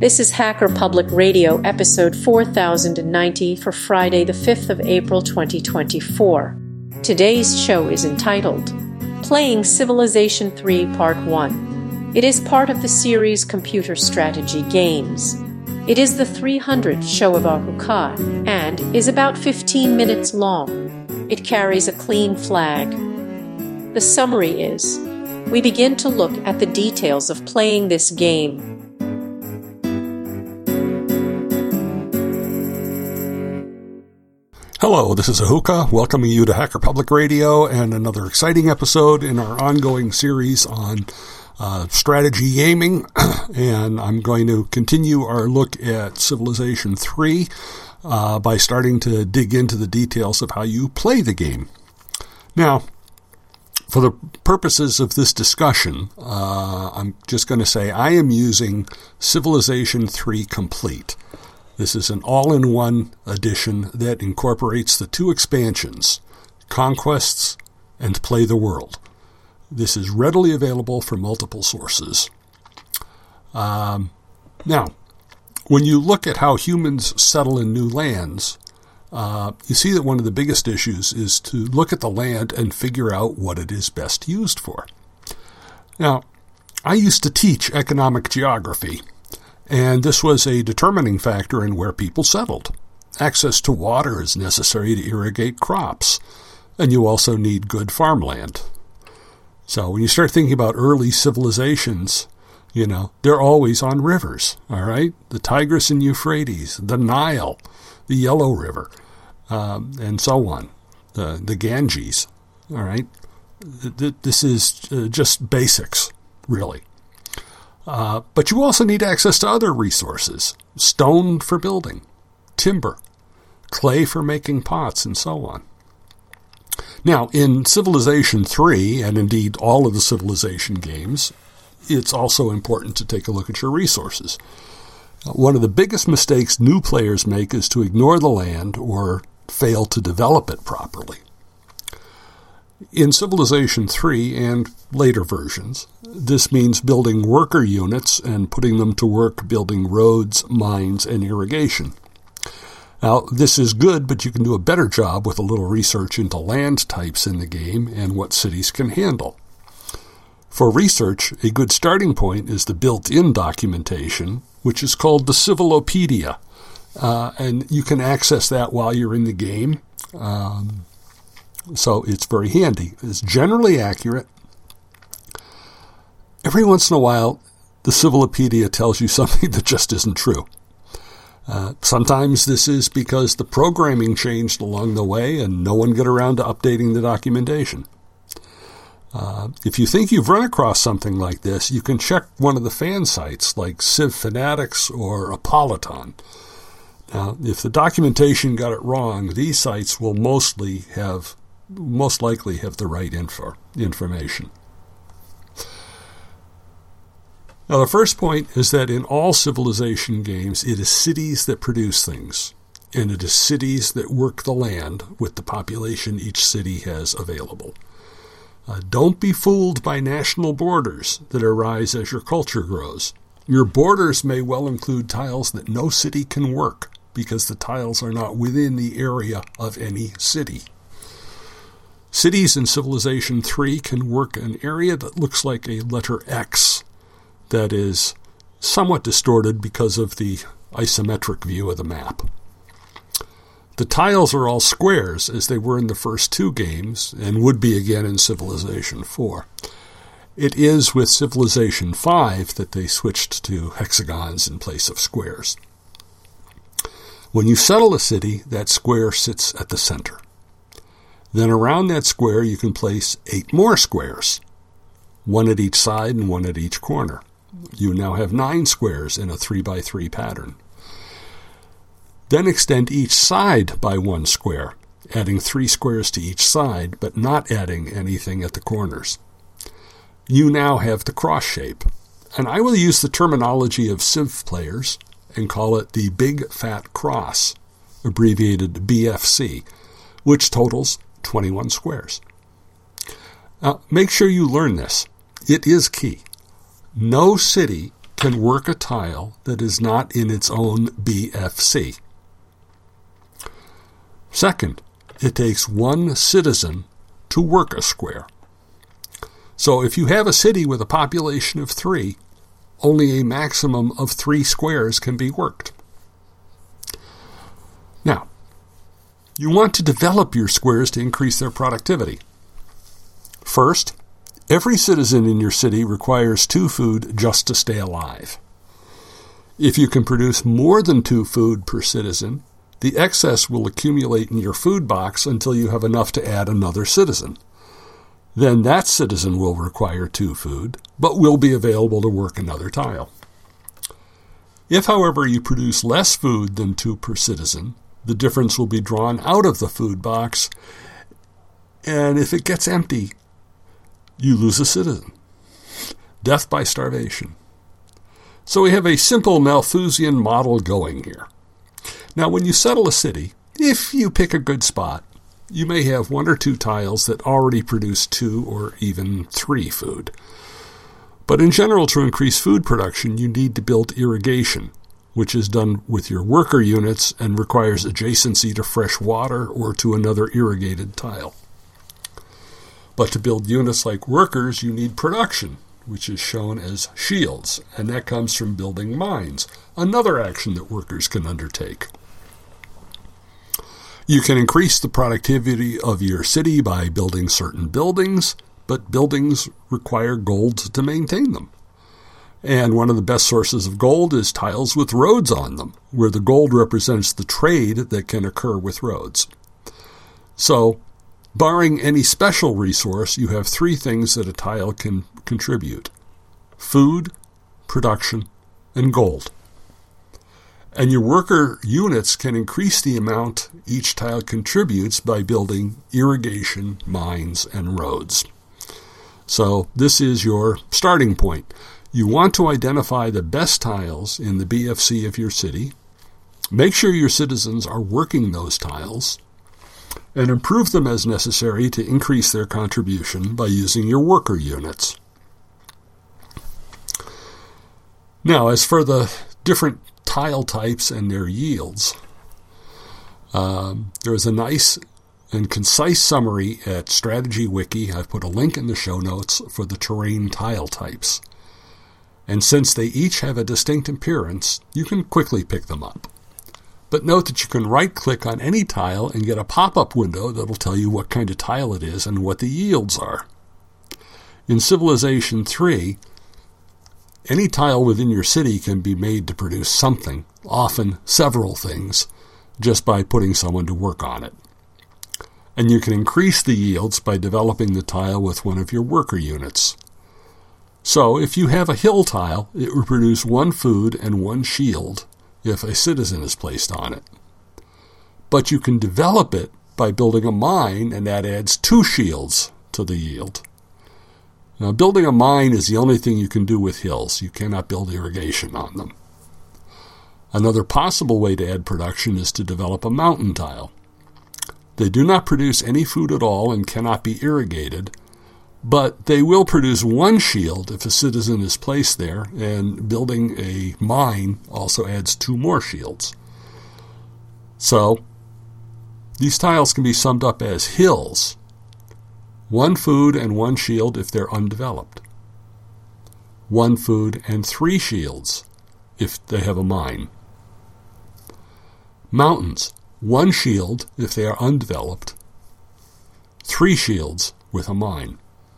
This is Hacker Public Radio, episode 4090 for Friday, the 5th of April, 2024. Today's show is entitled, Playing Civilization 3 Part 1. It is part of the series Computer Strategy Games. It is the 300th show of Ahuka and is about 15 minutes long. It carries a clean flag. The summary is, we begin to look at the details of playing this game. Hello, this is Ahuka, welcoming you to Hacker Public Radio and another exciting episode in our ongoing series on strategy gaming. And I'm going to continue our look at Civilization 3 by starting to dig into the details of how you play the game. Now, for the purposes of this discussion, I'm just going to say I am using Civilization 3 Complete. This is an all-in-one edition that incorporates the two expansions, Conquests and Play the World. This is readily available from multiple sources. Now, when you look at how humans settle in new lands, you see that one of the biggest issues is to look at the land and figure out what it is best used for. Now, I used to teach economic geography, and this was a determining factor in where people settled. Access to water is necessary to irrigate crops, and you also need good farmland. So when you start thinking about early civilizations, they're always on rivers, all right? The Tigris and Euphrates, the Nile, the Yellow River, and so on, the Ganges, all right? This is just basics, really. But you also need access to other resources, stone for building, timber, clay for making pots, and so on. Now, in Civilization 3, and indeed all of the Civilization games, it's also important to take a look at your resources. One of the biggest mistakes new players make is to ignore the land or fail to develop it properly. In Civilization 3 and later versions, this means building worker units and putting them to work building roads, mines, and irrigation. Now, this is good, but you can do a better job with a little research into land types in the game and what cities can handle. For research, a good starting point is the built-in documentation, which is called the Civilopedia, and you can access that while you're in the game. So it's very handy. It's generally accurate. Every once in a while, the Civilopedia tells you something that just isn't true. Sometimes this is because the programming changed along the way and no one got around to updating the documentation. If you think you've run across something like this, you can check one of the fan sites like Civ Fanatics or Apoliton. Now, if the documentation got it wrong, these sites will most likely have the right information. Now, the first point is that in all Civilization games, it is cities that produce things, and it is cities that work the land with the population each city has available. Don't be fooled by national borders that arise as your culture grows. Your borders may well include tiles that no city can work because the tiles are not within the area of any city. Cities in Civilization 3 can work an area that looks like a letter X that is somewhat distorted because of the isometric view of the map. The tiles are all squares, as they were in the first two games, and would be again in Civilization 4. It is with Civilization 5 that they switched to hexagons in place of squares. When you settle a city, that square sits at the center. Then around that square you can place 8 more squares, one at each side and one at each corner. You now have 9 squares in a 3x3 pattern. Then extend each side by 1 square, adding 3 squares to each side, but not adding anything at the corners. You now have the cross shape, and I will use the terminology of Civ players and call it the Big Fat Cross, abbreviated BFC, which totals 21 squares. Now, make sure you learn this. It is key. No city can work a tile that is not in its own BFC. Second, it takes one citizen to work a square. So if you have a city with a population of 3, only a maximum of 3 squares can be worked. Now, you want to develop your squares to increase their productivity. First, every citizen in your city requires 2 food just to stay alive. If you can produce more than 2 food per citizen, the excess will accumulate in your food box until you have enough to add another citizen. Then that citizen will require 2 food, but will be available to work another tile. If, however, you produce less food than 2 per citizen, the difference will be drawn out of the food box, and if it gets empty, you lose a citizen. Death by starvation. So we have a simple Malthusian model going here. Now, when you settle a city, if you pick a good spot, you may have 1 or 2 tiles that already produce 2 or even 3 food. But in general, to increase food production, you need to build irrigation, which is done with your worker units and requires adjacency to fresh water or to another irrigated tile. But to build units like workers, you need production, which is shown as shields, and that comes from building mines, another action that workers can undertake. You can increase the productivity of your city by building certain buildings, but buildings require gold to maintain them. And one of the best sources of gold is tiles with roads on them, where the gold represents the trade that can occur with roads. So, barring any special resource, you have 3 things that a tile can contribute: food, production, and gold. And your worker units can increase the amount each tile contributes by building irrigation, mines, and roads. So this is your starting point. You want to identify the best tiles in the BFC of your city, make sure your citizens are working those tiles, and improve them as necessary to increase their contribution by using your worker units. Now, as for the different tile types and their yields, there is a nice and concise summary at Strategy Wiki. I've put a link in the show notes for the terrain tile types. And since they each have a distinct appearance, you can quickly pick them up. But note that you can right-click on any tile and get a pop-up window that will tell you what kind of tile it is and what the yields are. In Civilization 3, any tile within your city can be made to produce something, often several things, just by putting someone to work on it. And you can increase the yields by developing the tile with one of your worker units. So, if you have a hill tile, it will produce 1 food and 1 shield if a citizen is placed on it. But you can develop it by building a mine, and that adds 2 shields to the yield. Now, building a mine is the only thing you can do with hills. You cannot build irrigation on them. Another possible way to add production is to develop a mountain tile. They do not produce any food at all and cannot be irrigated, but they will produce 1 shield if a citizen is placed there, and building a mine also adds 2 more shields. So, these tiles can be summed up as hills: 1 food and 1 shield if they're undeveloped, 1 food and 3 shields if they have a mine. Mountains: 1 shield if they are undeveloped, 3 shields with a mine.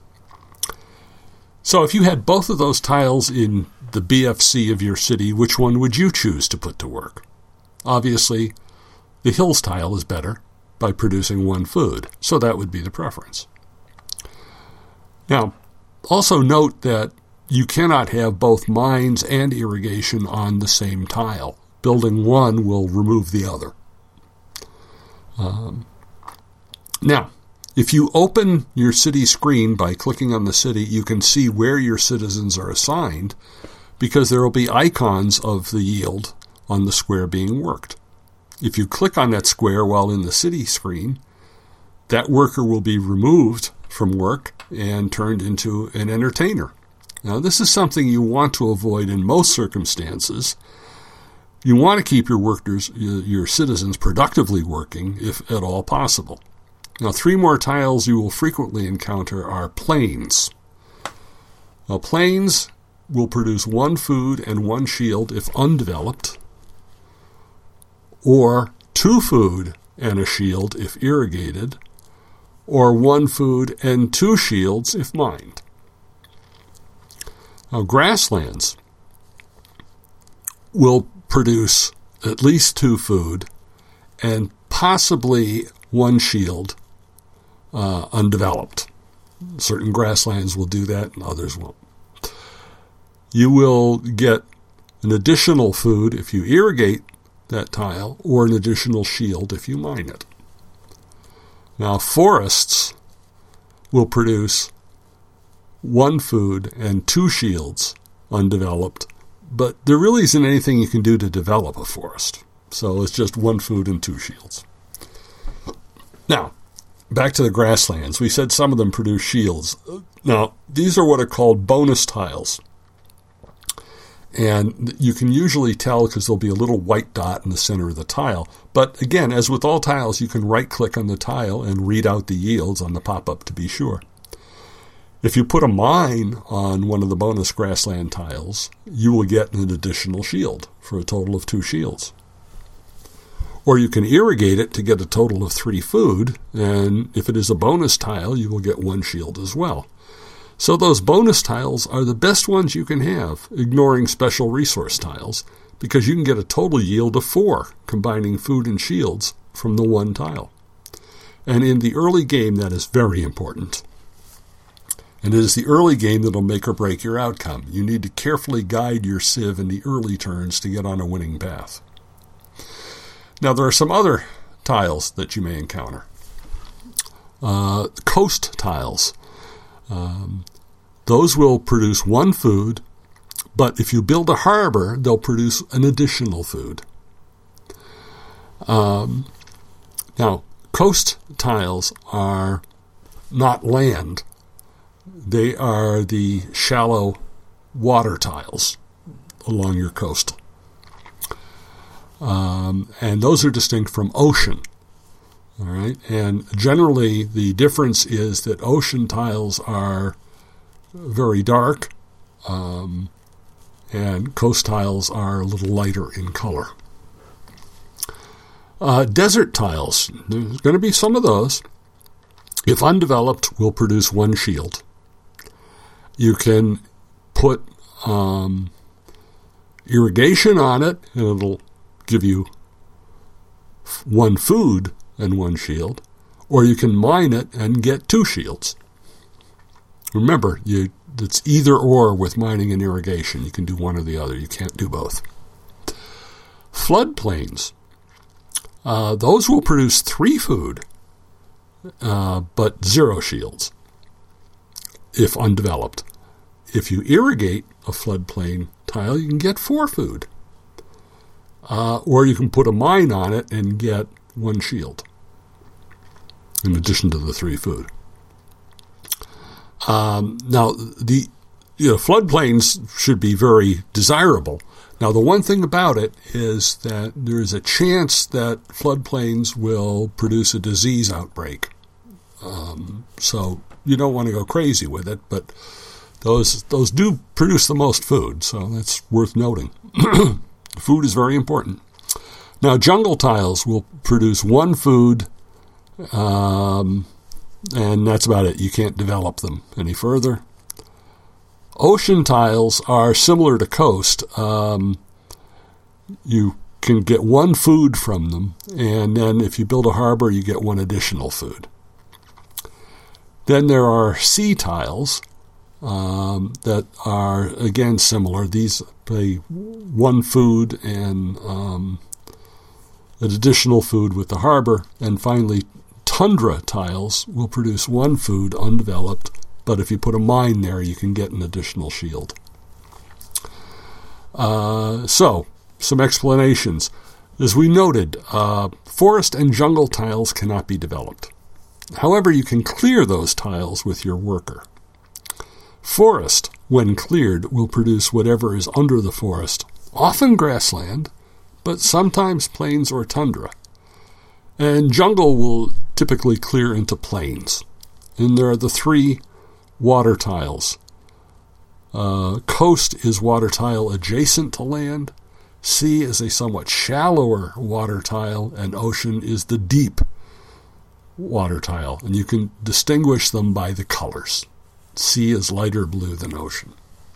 So if you had both of those tiles in the BFC of your city, which one would you choose to put to work? Obviously, the hills tile is better by producing 1 food, so that would be the preference. Now, also note that you cannot have both mines and irrigation on the same tile. Building one will remove the other. Now, if you open your city screen by clicking on the city, you can see where your citizens are assigned, because there will be icons of the yield on the square being worked. If you click on that square while in the city screen, that worker will be removed from work and turned into an entertainer, Now, this is something you want to avoid in most circumstances. You want to keep your workers, your citizens, productively working, if at all possible. Now, 3 more tiles you will frequently encounter are plains. Now, plains will produce 1 food and 1 shield if undeveloped, or 2 food and a shield if irrigated, or 1 food and 2 shields if mined. Now, grasslands will produce at least 2 food and possibly 1 shield undeveloped. Certain grasslands will do that and others won't. You will get an additional food if you irrigate that tile, or an additional shield if you mine it. Now, forests will produce 1 food and 2 shields undeveloped, but there really isn't anything you can do to develop a forest. So it's just 1 food and 2 shields. Now, back to the grasslands. We said some of them produce shields. Now, these are what are called bonus tiles. And you can usually tell because there'll be a little white dot in the center of the tile. But again, as with all tiles, you can right-click on the tile and read out the yields on the pop-up to be sure. If you put a mine on one of the bonus grassland tiles, you will get an additional shield for a total of 2 shields. Or you can irrigate it to get a total of 3 food, and if it is a bonus tile, you will get 1 shield as well. So those bonus tiles are the best ones you can have, ignoring special resource tiles, because you can get a total yield of 4, combining food and shields from the 1 tile. And in the early game, that is very important. And it is the early game that will make or break your outcome. You need to carefully guide your civ in the early turns to get on a winning path. Now, there are some other tiles that you may encounter. Coast tiles. Those will produce 1 food, but if you build a harbor, they'll produce an additional food. Now, coast tiles are not land. They are the shallow water tiles along your coast. And those are distinct from ocean. All right, and generally the difference is that ocean tiles are very dark, and coast tiles are a little lighter in color. Desert tiles, there's going to be some of those. If undeveloped, will produce 1 shield. You can put irrigation on it, and it'll give you 1 food and 1 shield, or you can mine it and get 2 shields. Remember, it's either or with mining and irrigation. You can do one or the other. You can't do both. Floodplains. Those will produce 3 food, but 0 shields, if undeveloped. If you irrigate a floodplain tile, you can get 4 food. Or you can put a mine on it and get 1 shield, in addition to the 3 food. Now, the floodplains should be very desirable. Now, the one thing about it is that there is a chance that floodplains will produce a disease outbreak. So you don't want to go crazy with it, but those do produce the most food, so that's worth noting. Food is very important. Now, jungle tiles will produce 1 food, and that's about it. You can't develop them any further. Ocean tiles are similar to coast. You can get 1 food from them, and then if you build a harbor, you get 1 additional food. Then there are sea tiles that are, again, similar. These pay 1 food and an additional food with the harbor. And finally, tundra tiles will produce 1 food undeveloped, but if you put a mine there, you can get an additional shield. So, some explanations. As we noted, forest and jungle tiles cannot be developed. However, you can clear those tiles with your worker. Forest when cleared, will produce whatever is under the forest, often grassland, but sometimes plains or tundra. And jungle will typically clear into plains. And there are the three water tiles. Coast is water tile adjacent to land. Sea is a somewhat shallower water tile, and ocean is the deep water tile. And you can distinguish them by the colors. Sea is lighter blue than ocean.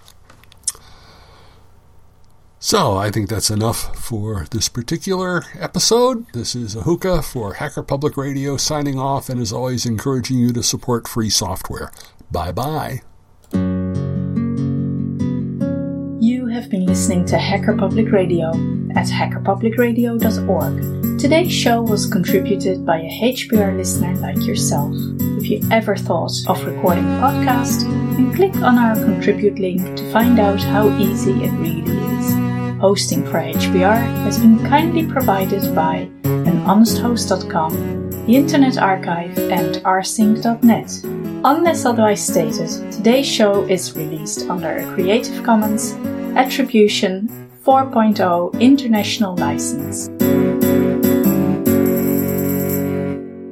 So I think that's enough for this particular episode. This is Ahuka for Hacker Public Radio signing off, and as always encouraging you to support free software. Bye-bye. You have been listening to Hacker Public Radio at hackerpublicradio.org. Today's show was contributed by a HPR listener like yourself. If you ever thought of recording a podcast, then click on our contribute link to find out how easy it really is. Hosting for HPR has been kindly provided by anhonesthost.com, the Internet Archive, and rsync.net. Unless otherwise stated, today's show is released under a Creative Commons Attribution 4.0 International License.